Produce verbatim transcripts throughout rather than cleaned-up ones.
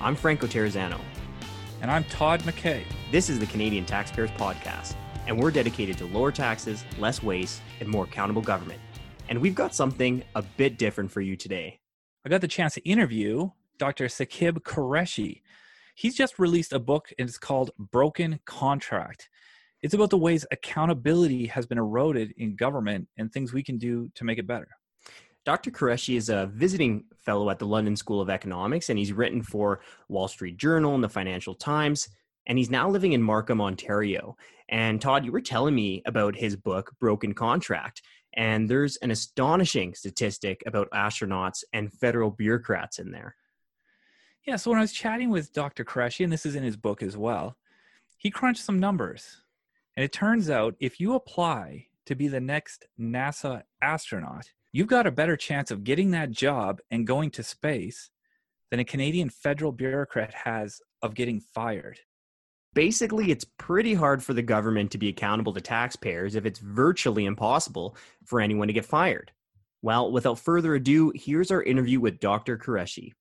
I'm Franco Terrazzano. And I'm Todd McKay. This is the Canadian Taxpayers Podcast, and we're dedicated to lower taxes, less waste, and more accountable government. And we've got something a bit different for you today. I got the chance to interview Doctor Saqib Qureshi. He's just released a book, and it's called Broken Contract. It's about the ways accountability has been eroded in government and things we can do to make it better. Doctor Qureshi is a visiting fellow at the London School of Economics, and he's written for Wall Street Journal and the Financial Times, and he's now living in Markham, Ontario. And Todd, you were telling me about his book, Broken Contract, and there's an astonishing statistic about astronauts and federal bureaucrats in there. Yeah, so when I was chatting with Doctor Qureshi, and this is in his book as well, he crunched some numbers. And it turns out if you apply to be the next NASA astronaut, you've got a better chance of getting that job and going to space than a Canadian federal bureaucrat has of getting fired. Basically, it's pretty hard for the government to be accountable to taxpayers if it's virtually impossible for anyone to get fired. Well, without further ado, here's our interview with Doctor Qureshi.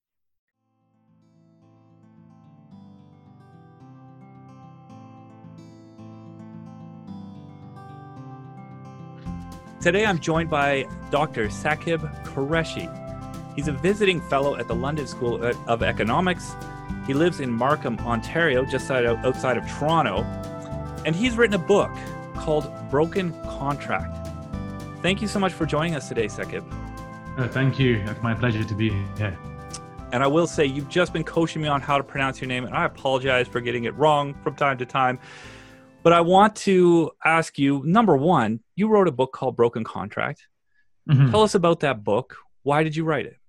Today, I'm joined by Doctor Saqib Qureshi. He's a visiting fellow at the London School of Economics. He lives in Markham, Ontario, just outside of Toronto. And he's written a book called Broken Contract. Thank you so much for joining us today, Saqib. Uh, thank you. It's my pleasure to be here. And I will say, you've just been coaching me on how to pronounce your name, and I apologize for getting it wrong from time to time. But I want to ask you, number one, you wrote a book called Broken Contract. Mm-hmm. Tell us about that book. Why did you write it?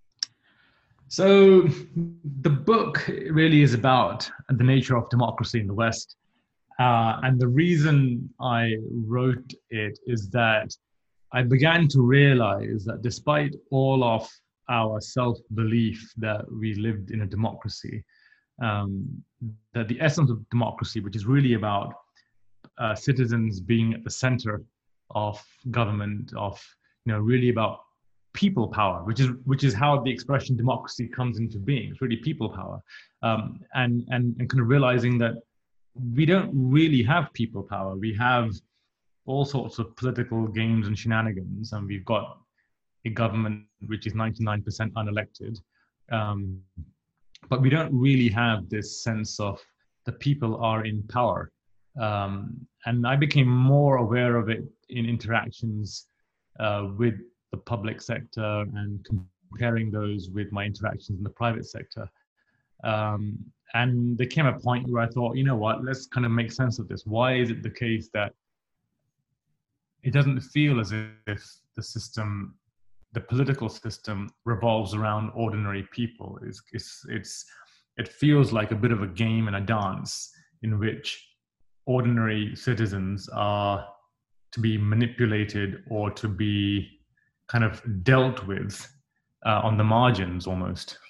So the book really is about the nature of democracy in the West. Uh, and the reason I wrote it is that I began to realize that despite all of our self-belief that we lived in a democracy, um, that the essence of democracy, which is really about uh, citizens being at the center of government, of, you know, really about people power, which is which is how the expression democracy comes into being. It's really people power, um, and and and kind of realizing that we don't really have people power. We have all sorts of political games and shenanigans, and we've got a government which is ninety-nine percent unelected. Um, But we don't really have this sense of the people are in power. Um, and I became more aware of it in interactions uh, with the public sector and comparing those with my interactions in the private sector. Um, and there came a point where I thought, you know what, let's kind of make sense of this. Why is it the case that it doesn't feel as if the system the political system revolves around ordinary people? It's, it's, it's, it feels like a bit of a game and a dance in which ordinary citizens are to be manipulated or to be kind of dealt with uh, on the margins almost.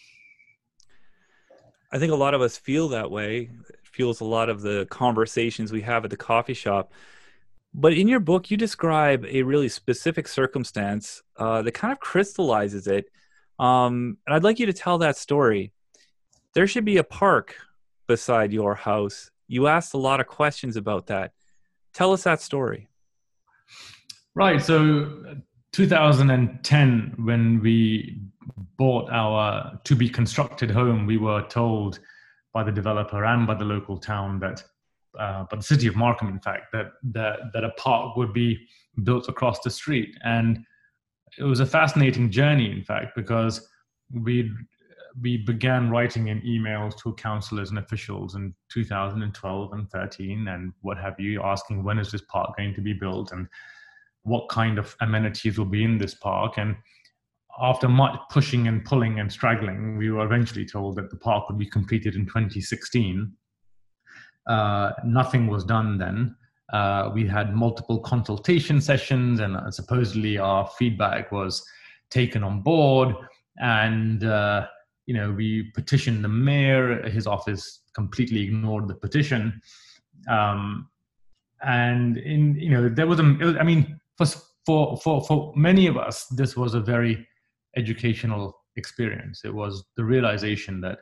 I think a lot of us feel that way. It fuels a lot of the conversations we have at the coffee shop. But in your book, you describe a really specific circumstance uh, that kind of crystallizes it. Um, and I'd like you to tell that story. There should be a park beside your house. You asked a lot of questions about that. Tell us that story. Right. So two thousand ten, when we bought our to-be-constructed home, we were told by the developer and by the local town that Uh, but the city of Markham, in fact, that, that that a park would be built across the street. And it was a fascinating journey, in fact, because we we began writing in emails to councillors and officials in two thousand twelve and thirteen and what have you, asking when is this park going to be built and what kind of amenities will be in this park. And after much pushing and pulling and straggling, we were eventually told that the park would be completed in twenty sixteen. Uh, nothing was done then. Uh, we had multiple consultation sessions, and uh, supposedly our feedback was taken on board. And uh, you know, we petitioned the mayor. His office completely ignored the petition. Um, and in you know, there was a. It was, I mean, for for for for many of us, this was a very educational experience. It was the realization that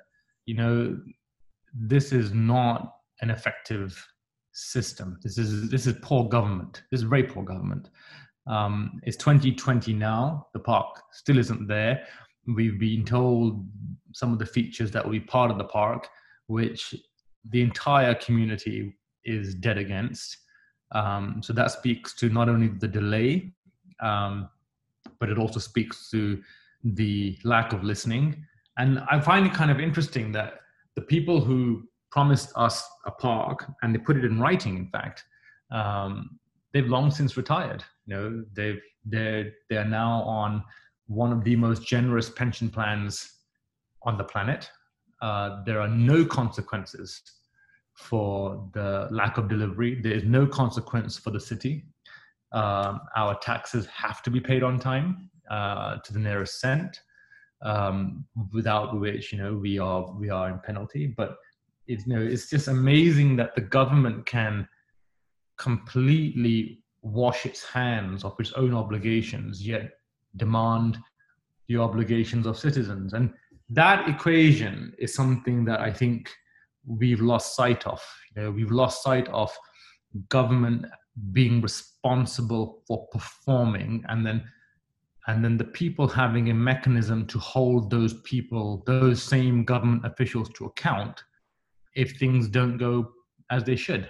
you know, this is not an effective system. This is this is poor government. This is very poor government. Um, it's twenty twenty now. The park still isn't there. We've been told some of the features that will be part of the park, which the entire community is dead against. Um, so that speaks to not only the delay, um, but it also speaks to the lack of listening. And I find it kind of interesting that the people who promised us a park, and they put it in writing, in fact, um, they've long since retired. You know, they've they're they're now on one of the most generous pension plans on the planet. Uh, there are no consequences for the lack of delivery. There is no consequence for the city. Um, our taxes have to be paid on time, uh, to the nearest cent, um, without which, you know, we are we are in penalty. But it's, you know, it's just amazing that the government can completely wash its hands of its own obligations, yet demand the obligations of citizens. And that equation is something that I think we've lost sight of. You know, we've lost sight of government being responsible for performing, and then and then the people having a mechanism to hold those people, those same government officials, to account if things don't go as they should.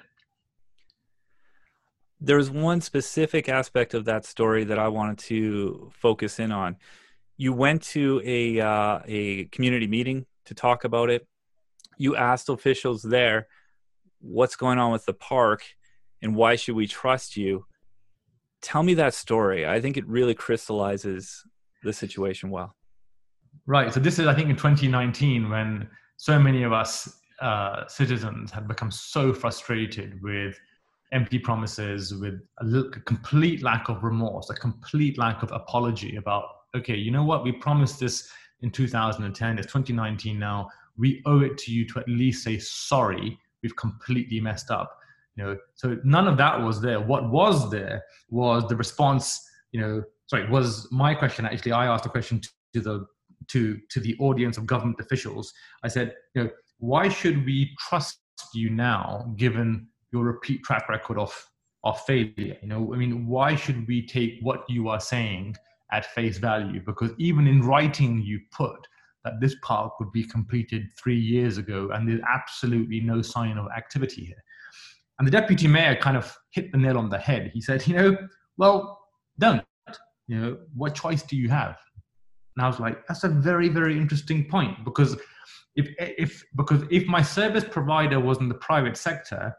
There's one specific aspect of that story that I wanted to focus in on. You went to a uh, a community meeting to talk about it. You asked officials there, what's going on with the park and why should we trust you? Tell me that story. I think it really crystallizes the situation well. Right. So this is, I think, in twenty nineteen, when so many of us uh, citizens had become so frustrated with empty promises, with a, little, a complete lack of remorse, a complete lack of apology about, okay, you know what, we promised this in two thousand ten, it's twenty nineteen now, we owe it to you to at least say sorry, we've completely messed up. You know, so none of that was there. What was there was the response, you know, sorry, was my question. Actually, I asked a question to, to the to to the audience of government officials. I said, you know, why should we trust you now, given your repeat track record of of failure? You know, I mean, why should we take what you are saying at face value? Because even in writing, you put that this park would be completed three years ago, and there's absolutely no sign of activity here. And the deputy mayor kind of hit the nail on the head. He said, you know, well, don't. You know, what choice do you have? And I was like, that's a very, very interesting point, because if if because if my service provider was in the private sector,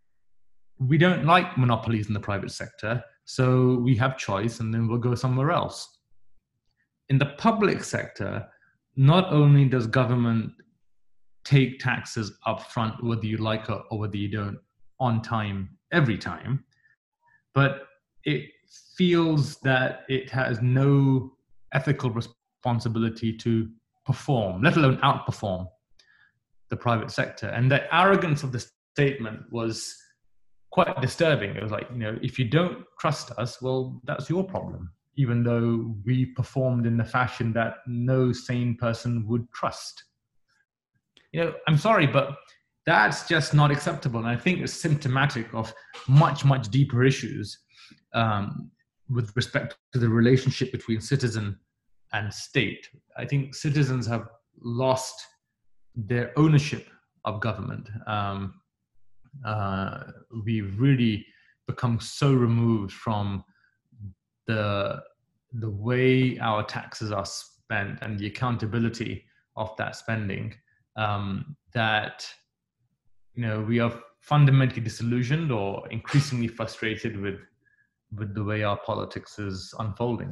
we don't like monopolies in the private sector, so we have choice, and then we'll go somewhere else. In the public sector, not only does government take taxes up front, whether you like it or whether you don't, on time, every time, but it feels that it has no ethical responsibility to perform, let alone outperform the private sector. And the arrogance of the statement was quite disturbing. It was like, you know, if you don't trust us, well, that's your problem, even though we performed in the fashion that no sane person would trust. You know, I'm sorry, but that's just not acceptable. And I think it's symptomatic of much, much deeper issues um, with respect to the relationship between citizen and state. I think citizens have lost their ownership of government. Um, uh, we've really become so removed from the, the way our taxes are spent and the accountability of that spending um, that you know, we are fundamentally disillusioned or increasingly frustrated with with the way our politics is unfolding.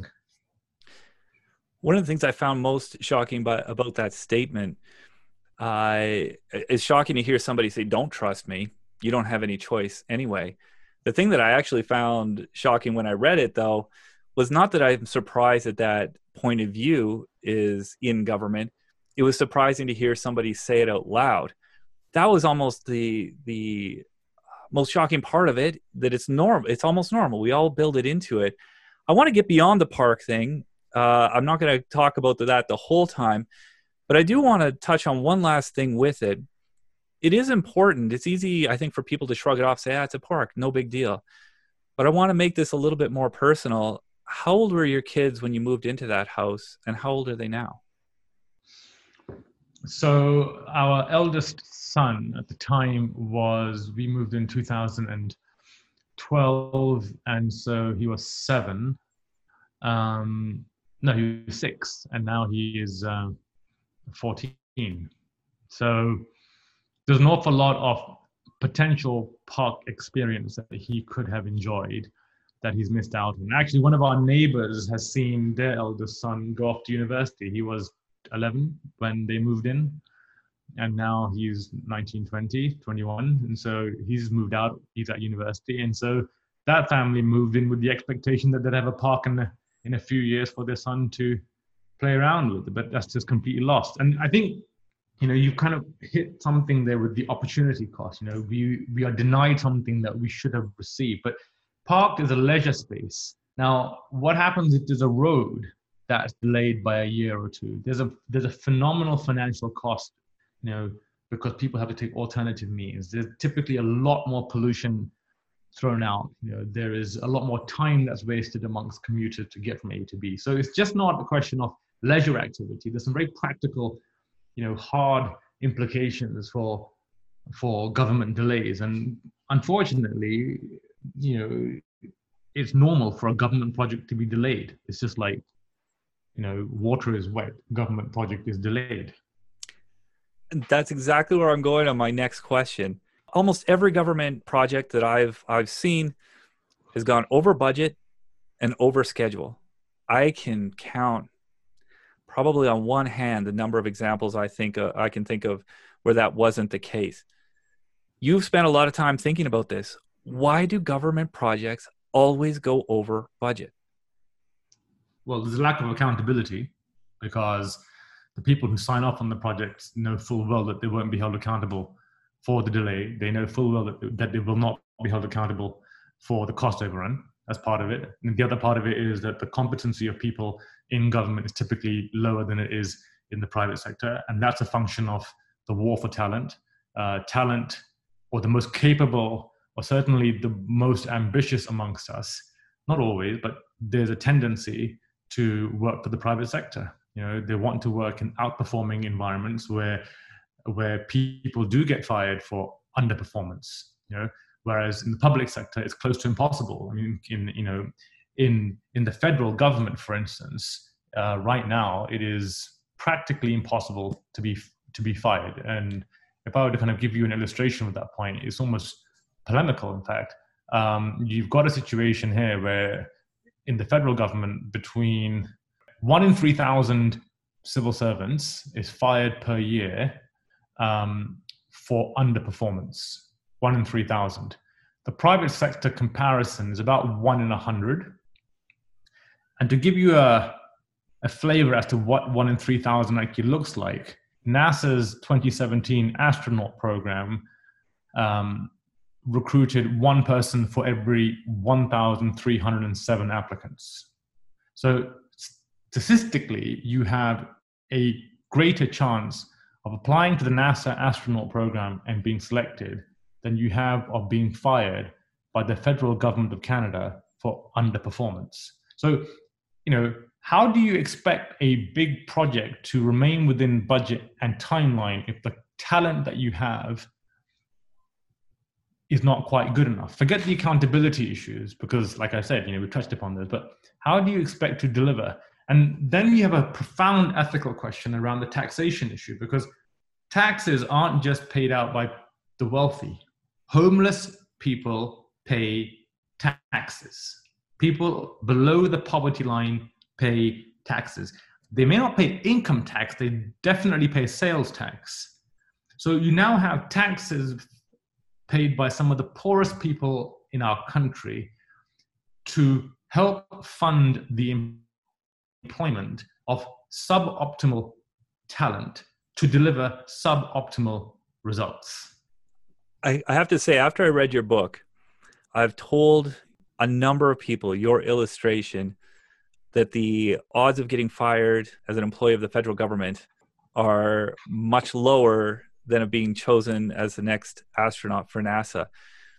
One of the things I found most shocking by, about that statement uh, is shocking to hear somebody say, don't trust me. You don't have any choice anyway. The thing that I actually found shocking when I read it, though, was not that I'm surprised that that point of view is in government. It was surprising to hear somebody say it out loud. That was almost the the most shocking part of it, that it's normal. It's almost normal. We all build it into it. I want to get beyond the park thing. Uh, I'm not going to talk about that the whole time, But I do want to touch on one last thing with it. It is important. It's easy, I think, for people to shrug it off, say, ah, it's a park, no big deal. But I want to make this a little bit more personal. How old were your kids when you moved into that house, and how old are they now? So our eldest son at the time was, we moved in two thousand twelve, and so he was seven. Um, no, he was six, and now he is uh, fourteen. So there's an awful lot of potential park experience that he could have enjoyed that he's missed out on. Actually, one of our neighbors has seen their eldest son go off to university. He was eleven when they moved in, and now he's nineteen, twenty, twenty-one. And so he's moved out, he's at university. And so that family moved in with the expectation that they'd have a park in a, in a few years for their son to play around with, but that's just completely lost. And I think, you know, you've kind of hit something there with the opportunity cost. You know, we, we are denied something that we should have received. But park is a leisure space. Now, what happens if there's a road that's delayed by a year or two? There's a there's a phenomenal financial cost, you know, because people have to take alternative means. There's typically a lot more pollution thrown out. You know, there is a lot more time that's wasted amongst commuters to get from A to B. So it's just not a question of leisure activity. There's some very practical, you know, hard implications for for government delays. And unfortunately, you know, it's normal for a government project to be delayed. It's just like, you know, water is wet, government project is delayed. And that's exactly where I'm going on my next question. Almost every government project that I've I've seen has gone over budget and over schedule. I can count probably on one hand the number of examples I think uh, I can think of where that wasn't the case. You've spent a lot of time thinking about this. Why do government projects always go over budget? Well, there's a lack of accountability because the people who sign off on the projects know full well that they won't be held accountable for the delay. They know full well that, that they will not be held accountable for the cost overrun. That's part of it. And the other part of it is that the competency of people in government is typically lower than it is in the private sector. And that's a function of the war for talent. Uh, talent, or the most capable, or certainly the most ambitious amongst us, not always, but there's a tendency to work for the private sector. You know, they want to work in outperforming environments where where people do get fired for underperformance. You know, whereas in the public sector, it's close to impossible. I mean, in you know, in in the federal government, for instance, uh, right now it is practically impossible to be to be fired. And if I were to kind of give you an illustration of that point, it's almost polemical. In fact, um, you've got a situation here where in the federal government, between one in three thousand civil servants is fired per year um, for underperformance. One in three thousand. The private sector comparison is about one in a hundred. And to give you a, a flavor as to what one in three thousand actually looks like, NASA's twenty seventeen astronaut program um, recruited one person for every one thousand three hundred seven applicants. So statistically, you have a greater chance of applying to the NASA astronaut program and being selected than you have of being fired by the federal government of Canada for underperformance. So, you know, how do you expect a big project to remain within budget and timeline if the talent that you have is not quite good enough? Forget the accountability issues, because like I said, you know, we touched upon those, but how do you expect to deliver? And then you have a profound ethical question around the taxation issue, because taxes aren't just paid out by the wealthy. Homeless people pay taxes. People below the poverty line pay taxes. They may not pay income tax, they definitely pay sales tax. So you now have taxes paid by some of the poorest people in our country to help fund the employment of suboptimal talent to deliver suboptimal results. I, I have to say, after I read your book, I've told a number of people your illustration that the odds of getting fired as an employee of the federal government are much lower than of being chosen as the next astronaut for NASA.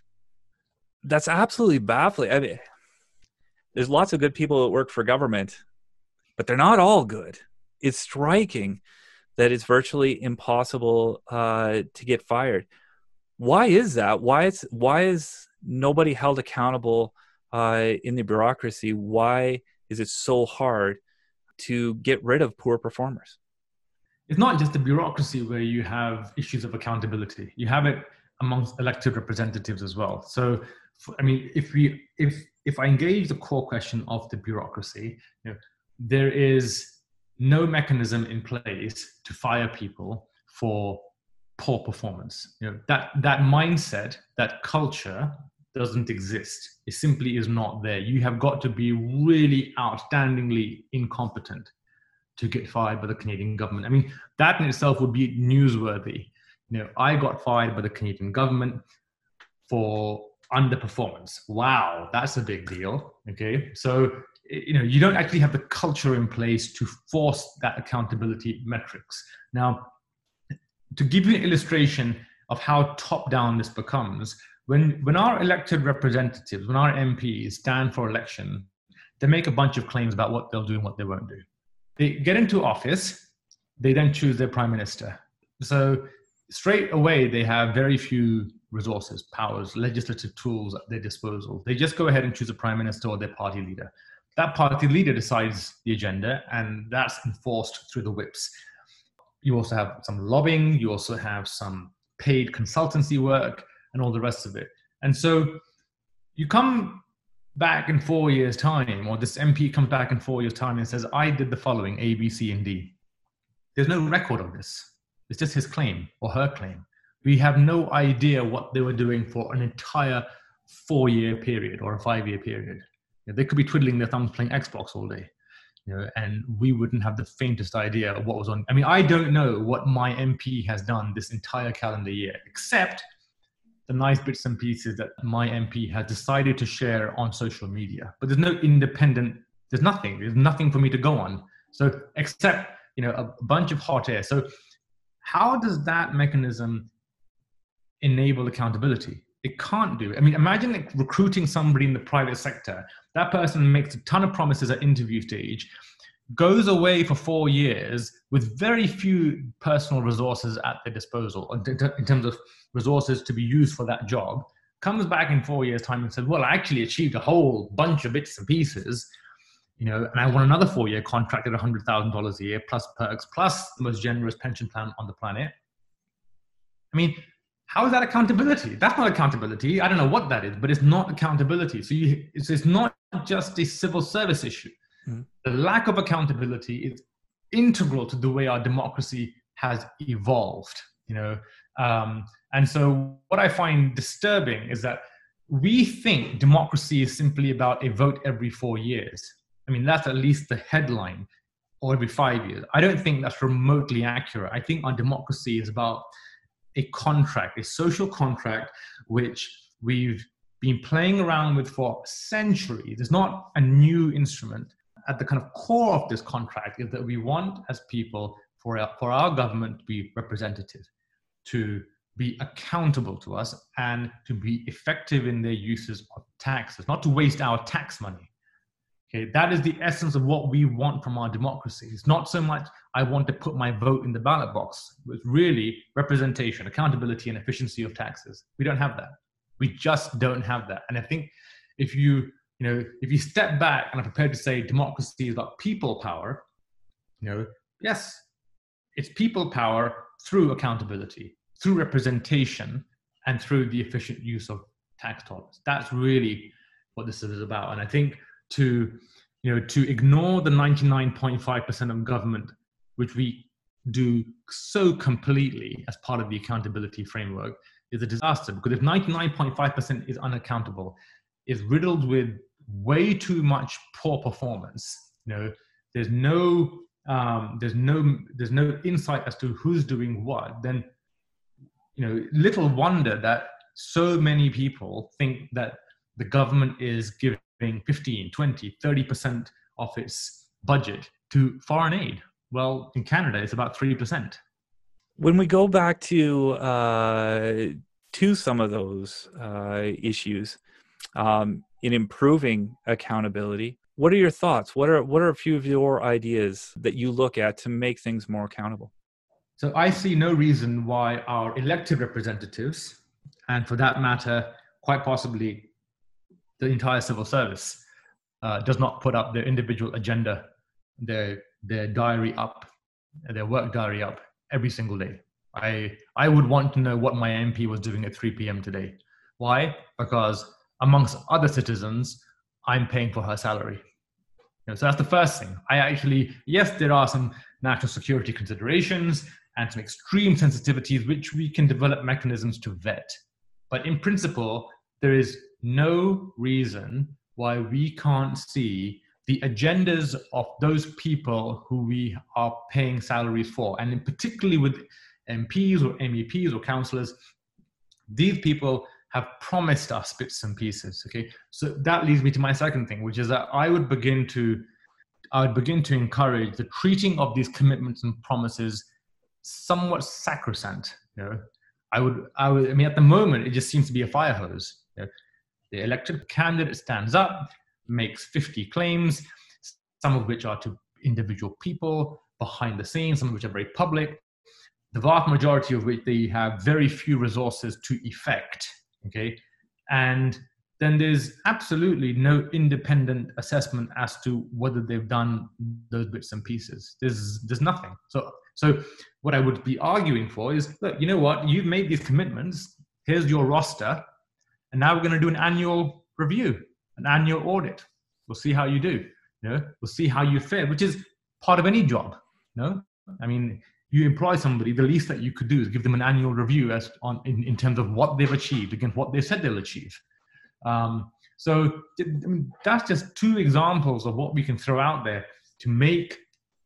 That's absolutely baffling. I mean, there's lots of good people that work for government, but they're not all good. It's striking that it's virtually impossible uh, to get fired. Why is that? Why is why is nobody held accountable uh, in the bureaucracy? Why is it so hard to get rid of poor performers? It's not just the bureaucracy where you have issues of accountability. You have it amongst elected representatives as well. So, I mean, if we if if I engage the core question of the bureaucracy, you know, there is no mechanism in place to fire people for poor performance. You know, that that mindset, that culture doesn't exist. It simply is not there. You have got to be really outstandingly incompetent to get fired by the Canadian government. I mean, that in itself would be newsworthy. You know, I got fired by the Canadian government for underperformance. Wow, that's a big deal. Okay, so you know, you don't actually have the culture in place to force that accountability metrics. Now, to give you an illustration of how top-down this becomes, when when our elected representatives, when our M Ps stand for election, they make a bunch of claims about what they'll do and what they won't do. They get into office, they then choose their prime minister. So straight away, they have very few resources, powers, legislative tools at their disposal. They just go ahead and choose a prime minister or their party leader. That party leader decides the agenda, and that's enforced through the whips. You also have some lobbying, you also have some paid consultancy work, and all the rest of it. And so you come back in four years' time, or this M P comes back in four years' time and says, I did the following, A, B, C, and D. There's no record of this. It's just his claim or her claim. We have no idea what they were doing for an entire four-year period or a five-year period. You know, they could be twiddling their thumbs playing Xbox all day, you know, and we wouldn't have the faintest idea of what was on. I mean, I don't know what my M P has done this entire calendar year, except the nice bits and pieces that my M P has decided to share on social media. But there's no independent, there's nothing, there's nothing for me to go on. So except, you know, a bunch of hot air. So how does that mechanism enable accountability? It can't do it. I mean, imagine like recruiting somebody in the private sector. That person makes a ton of promises at interview stage, goes away for four years with very few personal resources at their disposal in terms of resources to be used for that job, comes back in four years' time and says, well, I actually achieved a whole bunch of bits and pieces, you know, and I want another four-year contract at one hundred thousand dollars a year, plus perks, plus the most generous pension plan on the planet. I mean, how is that accountability? That's not accountability. I don't know what that is, but it's not accountability. So you, it's, it's not just a civil service issue. Mm-hmm. The lack of accountability is integral to the way our democracy has evolved, you know. Um, and so what I find disturbing is that we think democracy is simply about a vote every four years. I mean, that's at least the headline, or every five years. I don't think that's remotely accurate. I think our democracy is about a contract, a social contract, which we've been playing around with for centuries. It's not a new instrument. At the kind of core of this contract is that we want, as people, for our, for our government to be representative, to be accountable to us, and to be effective in their uses of taxes, not to waste our tax money. Okay, that is the essence of what we want from our democracy. It's not so much, I want to put my vote in the ballot box. It's really representation, accountability, and efficiency of taxes. We don't have that. We just don't have that. And I think if you, you know, if you step back and are prepared to say democracy is about people power, you know, yes, it's people power through accountability, through representation, and through the efficient use of tax dollars. That's really what this is about. And I think to, you know, to ignore the ninety-nine point five percent of government, which we do so completely as part of the accountability framework, is a disaster. Because if ninety-nine point five percent is unaccountable, is riddled with way too much poor performance, you know, there's no, um, there's no, there's no insight as to who's doing what, then, you know, little wonder that so many people think that the government is giving fifteen, twenty, thirty percent of its budget to foreign aid. Well, in Canada, it's about three percent. When we go back to uh, to some of those uh, issues um, in improving accountability, what are your thoughts? What are what are a few of your ideas that you look at to make things more accountable? So I see no reason why our elected representatives, and for that matter, quite possibly the entire civil service, uh, does not put up their individual agenda, their their diary up, their work diary up every single day. I I would want to know what my M P was doing at three p.m. today. Why? Because amongst other citizens, I'm paying for her salary. You know, so that's the first thing. I actually, yes, there are some national security considerations and some extreme sensitivities which we can develop mechanisms to vet. But in principle, there is no reason why we can't see the agendas of those people who we are paying salaries for. And in particularly with M Ps or M E Ps or councillors, these people have promised us bits and pieces, okay? So that leads me to my second thing, which is that I would begin to, I would begin to encourage the treating of these commitments and promises somewhat sacrosanct, you know? I would, I would, I mean, at the moment, it just seems to be a fire hose. You know? The elected candidate stands up, makes fifty claims, some of which are to individual people behind the scenes, some of which are very public, the vast majority of which they have very few resources to effect, okay? And then there's absolutely no independent assessment as to whether they've done those bits and pieces. There's, there's nothing. So, so what I would be arguing for is, look, you know what? You've made these commitments. Here's your roster. And now we're going to do an annual review, an annual audit. We'll see how you do. You know, we'll see how you fare, which is part of any job. You know, I mean, you employ somebody, the least that you could do is give them an annual review as on in, in terms of what they've achieved against what they said they'll achieve. Um, so I mean, that's just two examples of what we can throw out there to make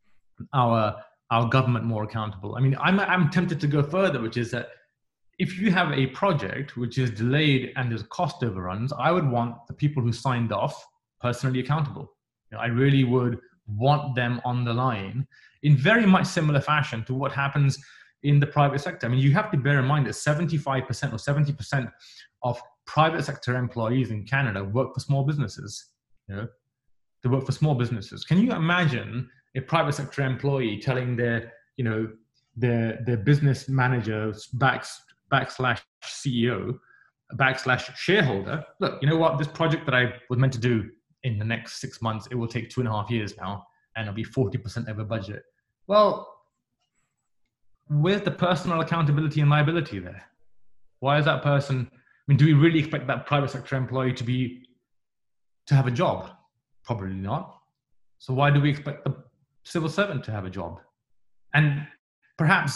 our our government more accountable. I mean, I'm I'm tempted to go further, which is that if you have a project which is delayed and there's cost overruns, I would want the people who signed off personally accountable. You know, I really would want them on the line in very much similar fashion to what happens in the private sector. I mean, you have to bear in mind that seventy-five percent or seventy percent of private sector employees in Canada work for small businesses. You know, they work for small businesses. Can you imagine a private sector employee telling their, you know, their their business manager back, backslash C E O, backslash shareholder, look, you know what, this project that I was meant to do in the next six months, it will take two and a half years now, and it'll be forty percent over budget. Well, where's the personal accountability and liability there? Why is that person, I mean, do we really expect that private sector employee to be, to have a job? Probably not. So why do we expect the civil servant to have a job? And perhaps,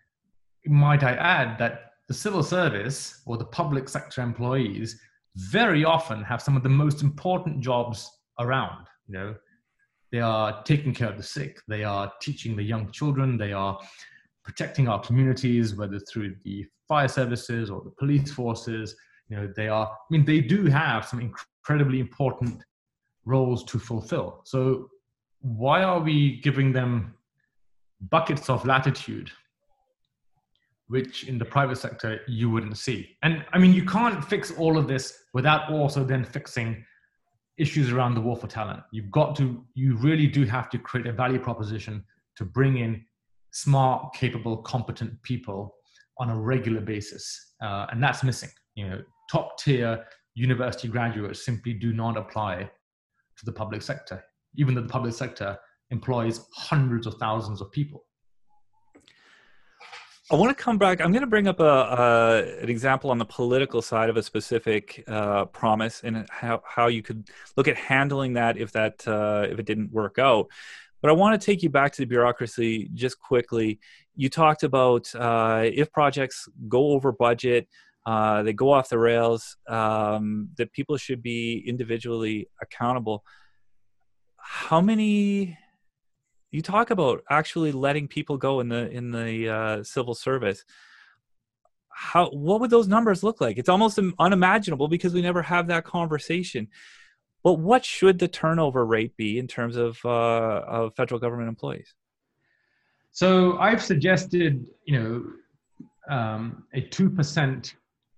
might I add that the civil service or the public sector employees very often have some of the most important jobs around. You know, they are taking care of the sick, they are teaching the young children, they are protecting our communities, whether through the fire services or the police forces. You know, they are, I mean, they do have some incredibly important roles to fulfill. So why are we giving them buckets of latitude, which in the private sector you wouldn't see? And I mean, you can't fix all of this without also then fixing issues around the war for talent. You've got to, you really do have to create a value proposition to bring in smart, capable, competent people on a regular basis. Uh, and that's missing. You know, top tier university graduates simply do not apply to the public sector, even though the public sector employs hundreds of thousands of people. I want to come back. I'm going to bring up a, a an example on the political side of a specific uh, promise and how, how you could look at handling that if that uh, if it didn't work out. But I want to take you back to the bureaucracy just quickly. You talked about uh, if projects go over budget, uh, they go off the rails, um, that people should be individually accountable. How many? You talk about actually letting people go in the in the uh, civil service. How? What would those numbers look like? It's almost unimaginable because we never have that conversation. But what should the turnover rate be in terms of uh, of federal government employees? So I've suggested, you know, um, a two percent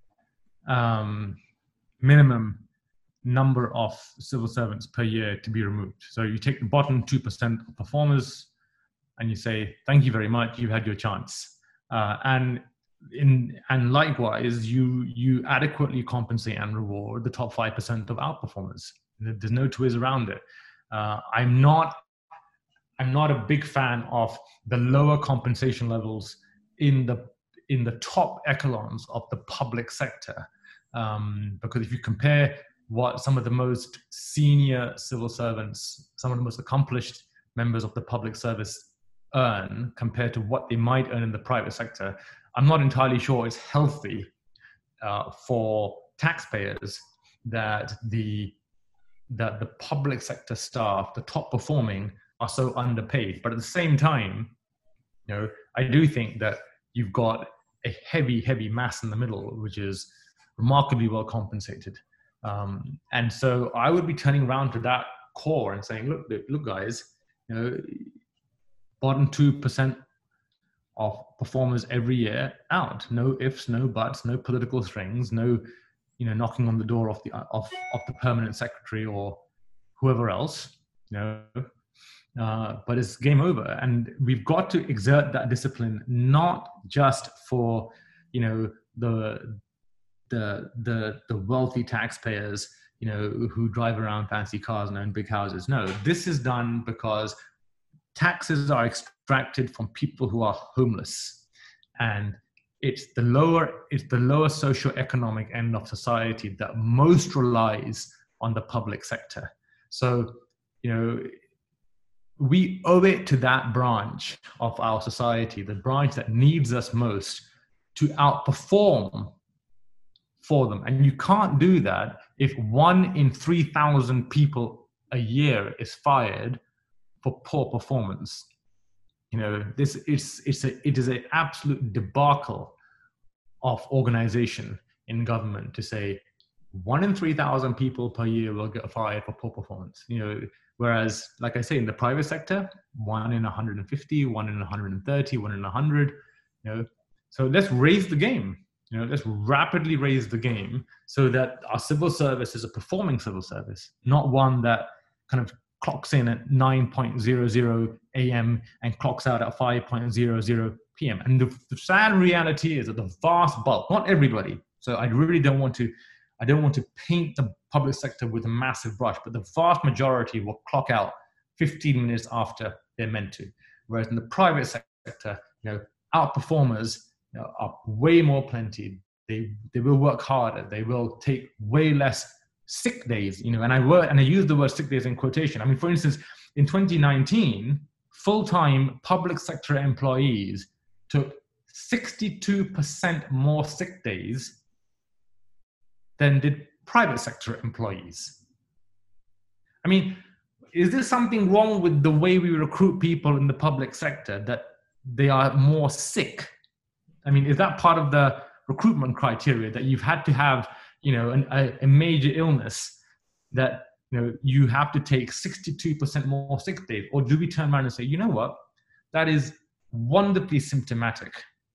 um, minimum number of civil servants per year to be removed. So you take the bottom two percent of performers and you say, thank you very much, you've had your chance. Uh, and in and likewise, you you adequately compensate and reward the top five percent of outperformers. There's no two ways around it. Uh, I'm not I'm not a big fan of the lower compensation levels in the in the top echelons of the public sector, um, because if you compare what some of the most senior civil servants, some of the most accomplished members of the public service earn compared to what they might earn in the private sector, I'm not entirely sure it's healthy uh, for taxpayers that the that the public sector staff, the top performing, are so underpaid. But at the same time, you know, I do think that you've got a heavy, heavy mass in the middle, which is remarkably well compensated. Um, and so I would be turning around to that core and saying, look, look, guys, you know, bottom two percent of performers every year out. No ifs, no buts, no political strings, no, you know, knocking on the door of the of, of the permanent secretary or whoever else, you know. Uh, but it's game over, and we've got to exert that discipline, not just for, you know, the the the the wealthy taxpayers, you know, who drive around fancy cars and own big houses. No, this is done because taxes are extracted from people who are homeless, and it's the lower it's the lower socioeconomic end of society that most relies on the public sector. So, you know, we owe it to that branch of our society, the branch that needs us most, to outperform for them. And you can't do that if one in three thousand people a year is fired for poor performance. You know, this is it's a it is an absolute debacle of organization in government to say one in three thousand people per year will get fired for poor performance. You know, whereas, like I say, in the private sector, one in one hundred fifty, one in one hundred thirty, one in one hundred. You know, so let's raise the game. You know, let's rapidly raise the game so that our civil service is a performing civil service, not one that kind of clocks in at nine hundred a.m. and clocks out at five hundred p.m. And the, the sad reality is that the vast bulk, not everybody, so I really don't want to, I don't want to paint the public sector with a massive brush, but the vast majority will clock out fifteen minutes after they're meant to. Whereas in the private sector, you know, outperformers, you know, are way more plenty. They they will work harder. They will take way less sick days. You know, and I word and I use the word sick days in quotation. I mean, for instance, in twenty nineteen, full-time public sector employees took sixty-two percent more sick days than did private sector employees. I mean, is there something wrong with the way we recruit people in the public sector that they are more sick? I mean, is that part of the recruitment criteria that you've had to have, you know, an, a, a major illness that, you know, you have to take sixty-two percent more sick days? Or do we turn around and say, you know what, that is wonderfully symptomatic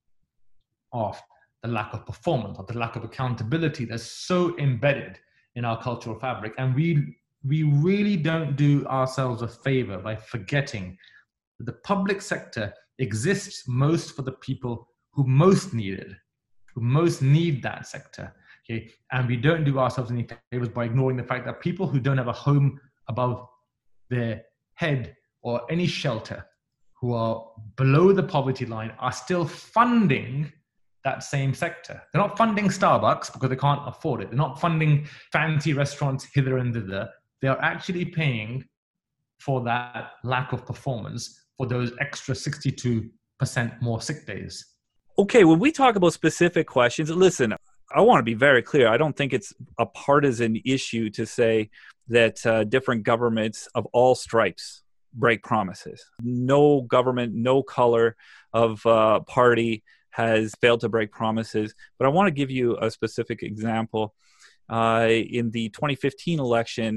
of the lack of performance, of the lack of accountability that's so embedded in our cultural fabric. And we we really don't do ourselves a favor by forgetting that the public sector exists most for the people who most need it, who most need that sector. Okay, and we don't do ourselves any favors by ignoring the fact that people who don't have a home above their head or any shelter, who are below the poverty line, are still funding that same sector. They're not funding Starbucks because they can't afford it. They're not funding fancy restaurants hither and thither. They are actually paying for that lack of performance, for those extra sixty-two percent more sick days. Okay, when we talk about specific questions, listen, I want to be very clear. I don't think it's a partisan issue to say that uh, different governments of all stripes break promises. No government, no color of uh, party has failed to break promises. But I want to give you a specific example. Uh, in the twenty fifteen election,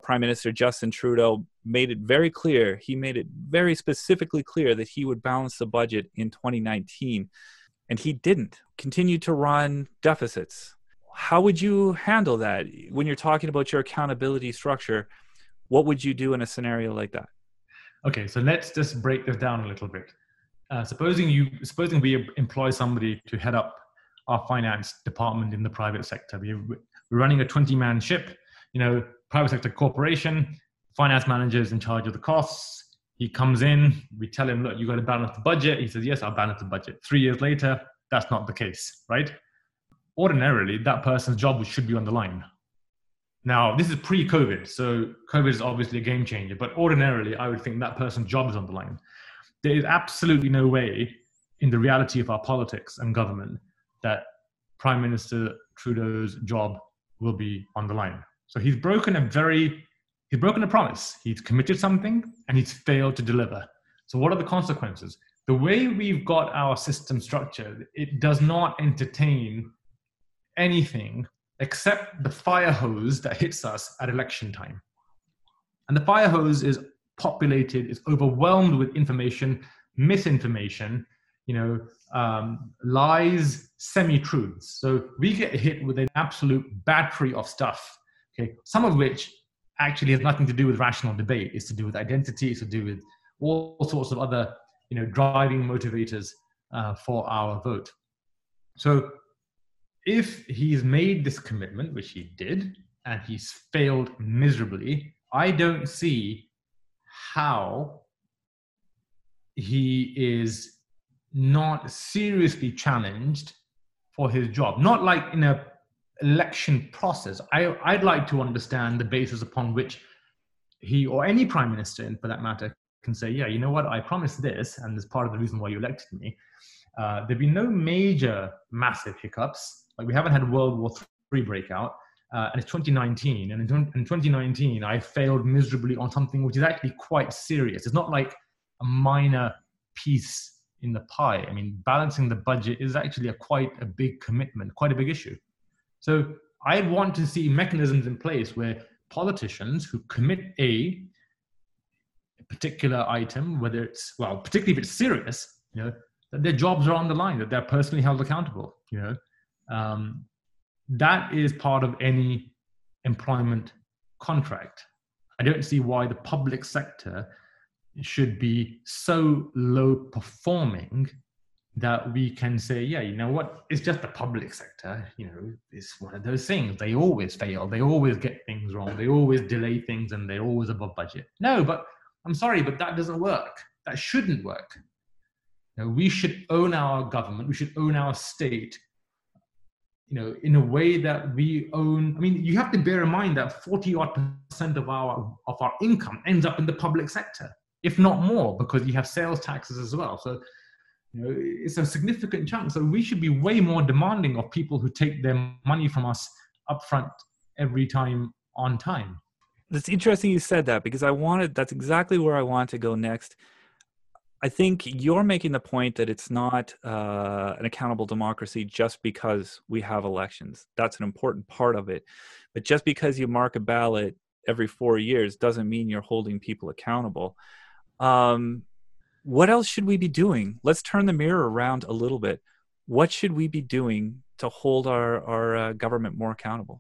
Prime Minister Justin Trudeau made it very clear, he made it very specifically clear that he would balance the budget in twenty nineteen, and he didn't, continued to run deficits. How would you handle that? When you're talking about your accountability structure, what would you do in a scenario like that? Okay, so let's just break this down a little bit. Uh, supposing you, supposing we employ somebody to head up our finance department in the private sector. We, we're running a twenty-man ship, you know, private sector corporation, finance manager's in charge of the costs. He comes in, we tell him, look, you got to balance the budget. He says, yes, I'll balance the budget. Three years later, that's not the case, right? Ordinarily, that person's job should be on the line. Now, this is pre-COVID, so COVID is obviously a game changer, but ordinarily, I would think that person's job is on the line. There is absolutely no way in the reality of our politics and government that Prime Minister Trudeau's job will be on the line. So he's broken a very, he's broken a promise. He's committed something and he's failed to deliver. So what are the consequences? The way we've got our system structured, it does not entertain anything except the fire hose that hits us at election time. And the fire hose is populated, is overwhelmed with information, misinformation, you know, um, lies, semi-truths. So we get hit with an absolute battery of stuff, okay, some of which actually has nothing to do with rational debate. It's to do with identity, it's to do with all sorts of other, you know, driving motivators uh, for our vote. So if he's made this commitment, which he did, and he's failed miserably, I don't see how he is not seriously challenged for his job. Not like in a election process. I, I'd like to understand the basis upon which he, or any prime minister for that matter, can say, yeah, you know what, I promised this, and it's part of the reason why you elected me. Uh, there've been no major, massive hiccups. Like we haven't had World War Three breakout, uh, and it's twenty nineteen. And in, in twenty nineteen, I failed miserably on something which is actually quite serious. It's not like a minor piece in the pie. I mean, balancing the budget is actually a quite a big commitment, quite a big issue. So I want to see mechanisms in place where politicians who commit a, a particular item, whether it's, well, particularly if it's serious, you know, that their jobs are on the line, that they're personally held accountable, you know. Um, that is part of any employment contract. I don't see why the public sector should be so low performing that we can say, yeah, you know what, it's just the public sector, you know, it's one of those things. They always fail. They always get things wrong. They always delay things and they're always above budget. No, but I'm sorry, but that doesn't work. That shouldn't work. You know, we should own our government. We should own our state, you know, in a way that we own. I mean, you have to bear in mind that forty odd percent of our, of our income ends up in the public sector, if not more, because you have sales taxes as well. So, you know, it's a significant chunk. So we should be way more demanding of people who take their money from us upfront every time on time. It's interesting you said that, because I wanted, that's exactly where I want to go next. I think you're making the point that it's not uh, an accountable democracy just because we have elections. That's an important part of it. But just because you mark a ballot every four years doesn't mean you're holding people accountable. Um, what else should we be doing? Let's turn the mirror around a little bit. What should we be doing to hold our, our uh, government more accountable?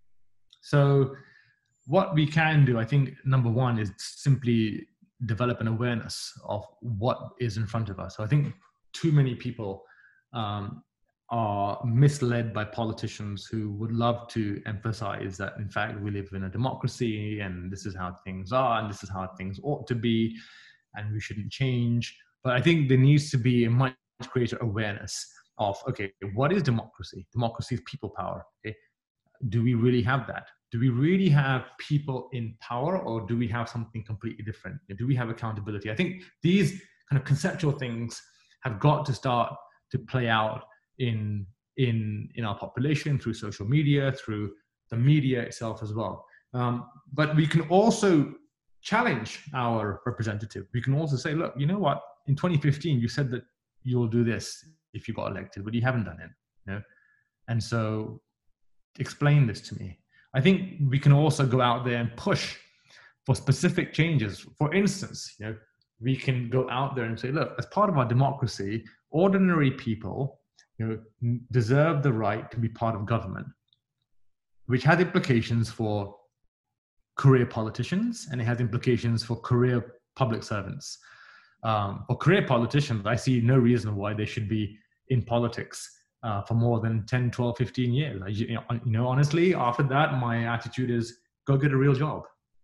So what we can do, I think, number one, is simply develop an awareness of what is in front of us. So I think too many people um, are misled by politicians who would love to emphasize that, in fact, we live in a democracy and this is how things are and this is how things ought to be and we shouldn't change. But I think there needs to be a much greater awareness of, okay, what is democracy? Democracy is people power. Okay? Do we really have that? Do we really have people in power, or do we have something completely different? Do we have accountability? I think these kind of conceptual things have got to start to play out in, in, in our population through social media, through the media itself as well. Um, but we can also challenge our representative. We can also say, look, you know what? In twenty fifteen, you said that you'll do this if you got elected, but you haven't done it. You know? And so explain this to me. I think we can also go out there and push for specific changes. For instance, you know, we can go out there and say, look, as part of our democracy, ordinary people, you know, deserve the right to be part of government, which has implications for career politicians, and it has implications for career public servants. Um, for career politicians, I see no reason why they should be in politics uh, for more than ten, twelve, fifteen years. I, you, know, you know, honestly, after that, my attitude is go get a real job.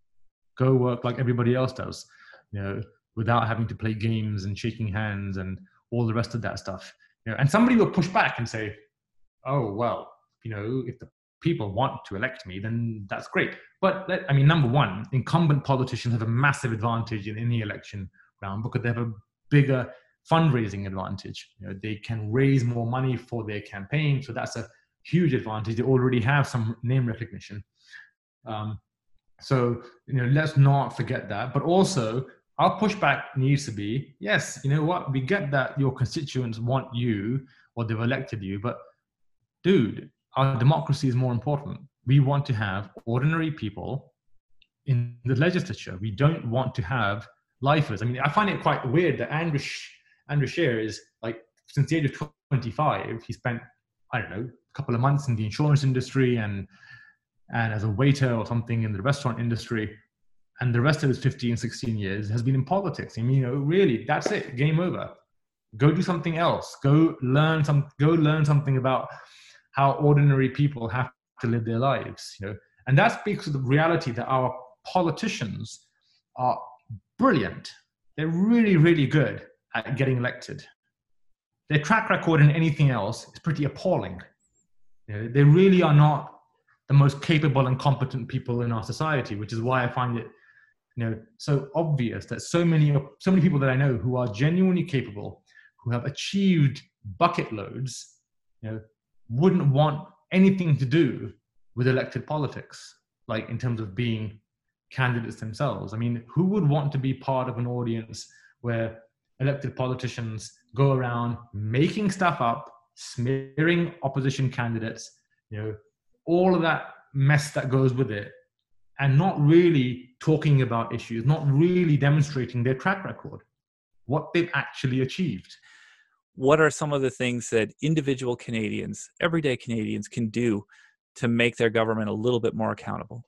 Go work like everybody else does, you know, without having to play games and shaking hands and all the rest of that stuff. You know, and somebody will push back and say, oh, well, you know, if the people want to elect me, then that's great. But I mean, number one, incumbent politicians have a massive advantage in any election round because they have a bigger fundraising advantage. You know, they can raise more money for their campaign. So that's a huge advantage. They already have some name recognition. Um, so, you know, let's not forget that. But also, our pushback needs to be, yes, you know what, we get that your constituents want you or they've elected you, but dude, our democracy is more important. We want to have ordinary people in the legislature. We don't want to have lifers. I mean, I find it quite weird that Andrew, Andrew Scheer is like, since the age of twenty-five, he spent, I don't know, a couple of months in the insurance industry and and as a waiter or something in the restaurant industry. And the rest of his fifteen, sixteen years has been in politics. I mean, you know, really, that's it, game over. Go do something else. Go learn some, go learn something about how ordinary people have to live their lives, you know. And that speaks to the reality that our politicians are brilliant. They're really, really good at getting elected. Their track record in anything else is pretty appalling. You know, they really are not the most capable and competent people in our society, which is why I find it, you know, so obvious that so many, so many people that I know who are genuinely capable, who have achieved bucket loads, you know, wouldn't want anything to do with elected politics, like in terms of being candidates themselves. I mean, who would want to be part of an audience where elected politicians go around making stuff up, smearing opposition candidates, you know, all of that mess that goes with it, and not really talking about issues, not really demonstrating their track record, what they've actually achieved. What are some of the things that individual Canadians, everyday Canadians, can do to make their government a little bit more accountable?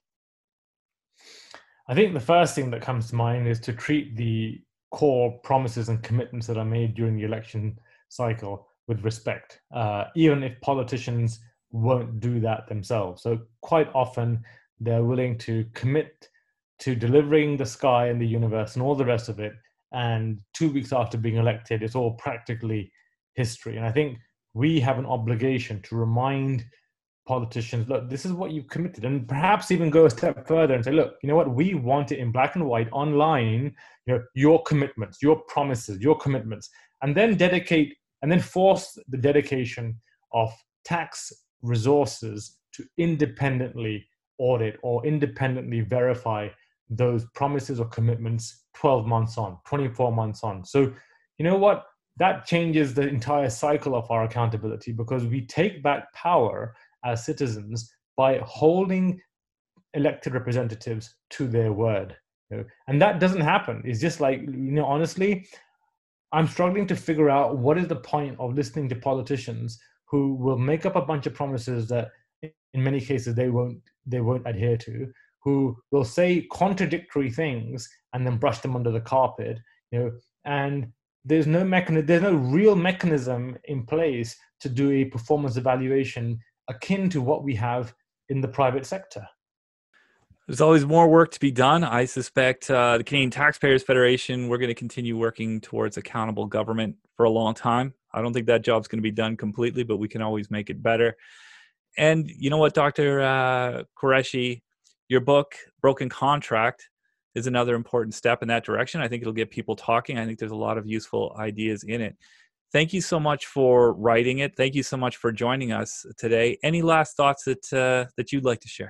I think the first thing that comes to mind is to treat the core promises and commitments that are made during the election cycle with respect, uh, even if politicians won't do that themselves. So quite often they're willing to commit to delivering the sky and the universe and all the rest of it, and two weeks after being elected, it's all practically history. And I think we have an obligation to remind politicians, look, this is what you've committed, and perhaps even go a step further and say, look, you know what, we want it in black and white online, you know, your commitments, your promises, your commitments, and then dedicate, and then force the dedication of tax resources to independently audit or independently verify those promises or commitments twelve months on, twenty-four months on. So, you know what, that changes the entire cycle of our accountability, because we take back power as citizens by holding elected representatives to their word. You know? And that doesn't happen. It's just like, you know, honestly, I'm struggling to figure out what is the point of listening to politicians who will make up a bunch of promises that in many cases they won't they won't adhere to, who will say contradictory things and then brush them under the carpet, you know, and there's no mechanism, there's no real mechanism in place to do a performance evaluation akin to what we have in the private sector. There's always more work to be done. I suspect uh, the Canadian Taxpayers Federation, we're going to continue working towards accountable government for a long time. I don't think that job's going to be done completely, but we can always make it better. And you know what, Doctor Uh, Qureshi, your book, Broken Contract, is another important step in that direction. I think it'll get people talking. I think there's a lot of useful ideas in it. Thank you so much for writing it. Thank you so much for joining us today. Any last thoughts that uh, that you'd like to share?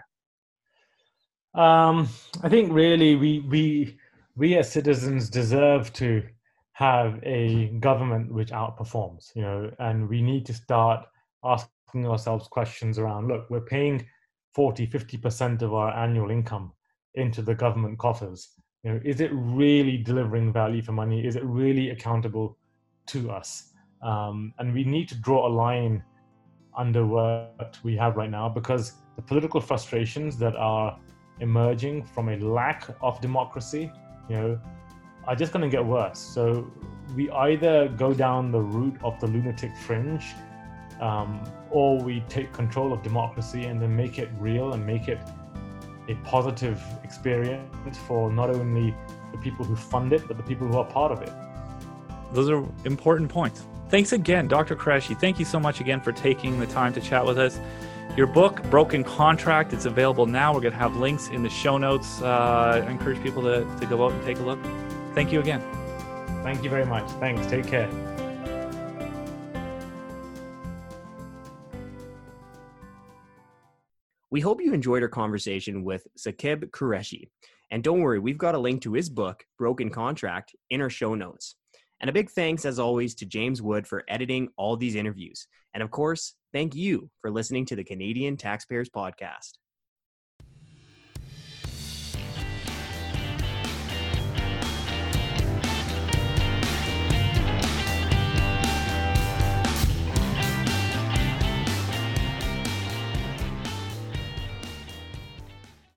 Um, I think really we we we as citizens deserve to have a government which outperforms, you know, and we need to start asking ourselves questions around, look, we're paying forty, fifty percent of our annual income into the government coffers? You know, is it really delivering value for money? Is it really accountable to us? Um, and we need to draw a line under what we have right now, because the political frustrations that are emerging from a lack of democracy, you know, are just going to get worse. So we either go down the route of the lunatic fringe, um, or we take control of democracy and then make it real and make it a positive experience for not only the people who fund it, but the people who are part of it. Those are important points. Thanks again, Doctor Qureshi. Thank you so much again for taking the time to chat with us. Your book, Broken Contract, it's available now. We're going to have links in the show notes. Uh, I encourage people to, to go out and take a look. Thank you again. Thank you very much. Thanks. Take care. We hope you enjoyed our conversation with Saqib Qureshi. And don't worry, we've got a link to his book, Broken Contract, in our show notes. And a big thanks, as always, to James Wood for editing all these interviews. And of course, thank you for listening to the Canadian Taxpayers Podcast.